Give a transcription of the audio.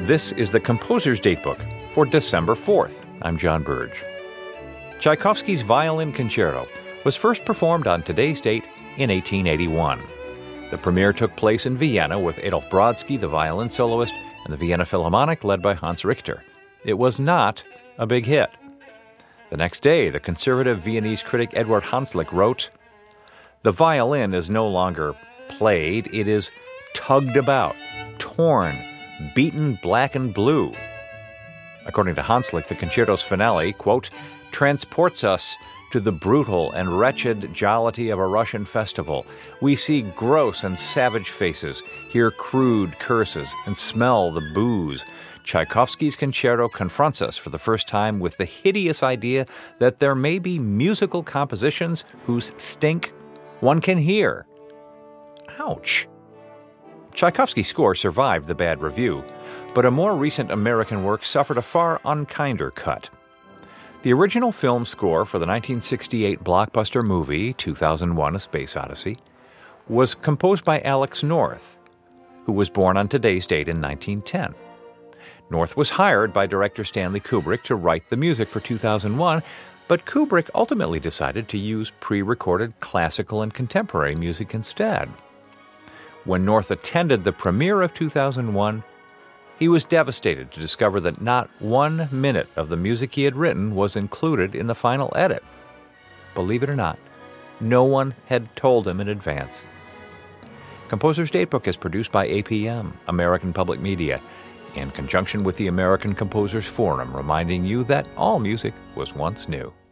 This is the Composer's Datebook for December 4th. I'm John Burge. Tchaikovsky's Violin Concerto was first performed on today's date in 1881. The premiere took place in Vienna with Adolf Brodsky, the violin soloist, and the Vienna Philharmonic led by Hans Richter. It was not a big hit. The next day, the conservative Viennese critic Eduard Hanslick wrote, "The violin is no longer played, it is tugged about, torn, beaten black and blue." According to Hanslick, the concerto's finale, quote, transports us to the brutal and wretched jollity of a Russian festival. We see gross and savage faces, hear crude curses, and smell the booze. Tchaikovsky's concerto confronts us for the first time with the hideous idea that there may be musical compositions whose stink one can hear. Ouch. Tchaikovsky's score survived the bad review, but a more recent American work suffered a far unkinder cut. The original film score for the 1968 blockbuster movie 2001: A Space Odyssey was composed by Alex North, who was born on today's date in 1910. North was hired by director Stanley Kubrick to write the music for 2001, but Kubrick ultimately decided to use pre-recorded classical and contemporary music instead. When North attended the premiere of 2001, he was devastated to discover that not 1 minute of the music he had written was included in the final edit. Believe it or not, no one had told him in advance. Composer's Datebook is produced by APM, American Public Media, in conjunction with the American Composers Forum, reminding you that all music was once new.